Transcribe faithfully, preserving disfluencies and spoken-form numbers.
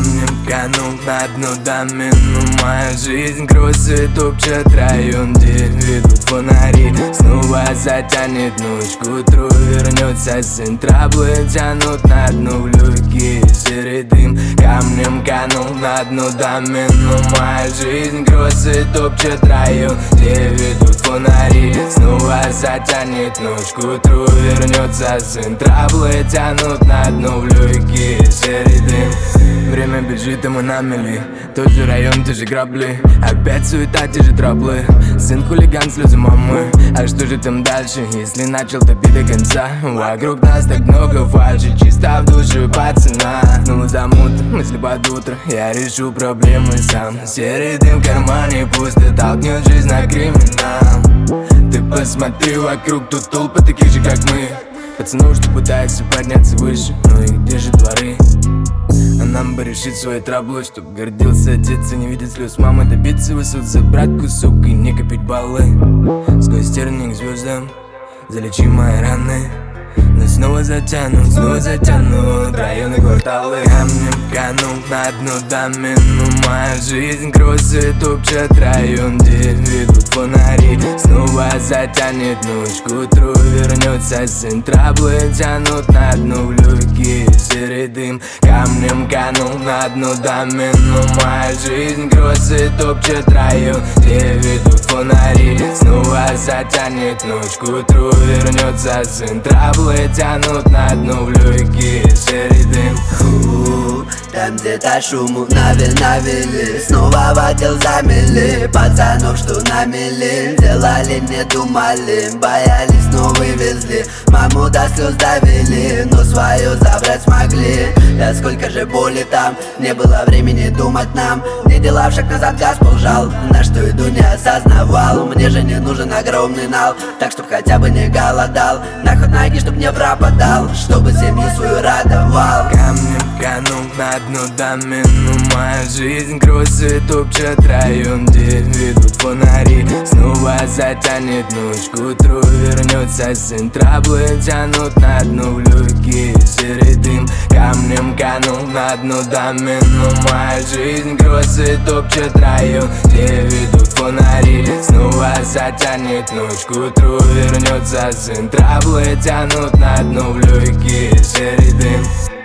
Камнем канул на дно домину. Моя жизнь кросит, топчет район, где ведут фонари. Снова затянет ночь, к утру вернется сын. Траблы тянут на дно в легкие, серый дым. Камнем канул на дно домину. Моя жизнь кросит, топчет район, где ведут фонари. Снова затянет ночь, к утру вернется сын. Траблы тянут на дно в легкие, серый дым. Время бежит, и мы на мели. Тот же район, те же грабли. Опять суета, те же траблы. Сын хулиган, слезы мамы. А что же там дальше, если начал топить до конца? Вокруг нас так много фальши, чисто в душе пацана. Ну замут, мысли под утро, я решу проблемы сам. Серый дым в кармане, пусто толкнет жизнь на криминал. Ты посмотри вокруг, тут толпы таких же, как мы. Пацанов, что пытаются подняться выше, ну и где же дворы? А нам бы решить свои траблы, чтоб гордился отец и не видеть слез мамы. Добиться высот, забрать кусок и не копить баллы. Сквозь терник к звездам залечи мои раны. Но снова затянут, снова затянут районы, кварталы. Камнем канул на дно домину. Моя жизнь кросит, топчет район, где ведут фонари. Снова затянет ночь, к утру вернется сын. Траблы тянут на дно в легкие, серый дым. Камнем канул на дно домину. Моя жизнь кросит, топчет район, где ведут фонари. Снова затянет ночь, к утру вернется сын. Траблы тянут на дно в легкие, серый дым. Фу, там где-то шуму навель навели. Снова в отдел замели пацанов, что намели. Делали, не думали, боялись, но вывезли. Маму до слез довели, но свое забрать смогли. Да сколько же боли там, не было времени думать нам. Не дела в шаг назад, газ полжал, на что иду не осознавал. Мне же не нужен огромный нал, так чтоб хотя бы не голодал. На ход ноги, чтоб не пропадал, чтобы семью свою радовал. Камнем канул на дно домину. Моя жизнь кросит, топчет район, где ведут фонари. Снова затянет ночь, к утру вернется сын. Траблы тянут на дно в легкие, серый дым. Камнем канул на дно домину. Моя жизнь кросит, топчет район, где ведут фонари. Снова затянет ночь, к утру вернется сын. Траблы тянут на дно в легкие, серый дым.